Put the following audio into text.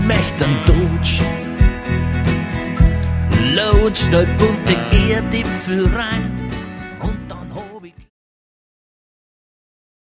möcht einen Dodge. Load schnell bunte Erdäpfel rein.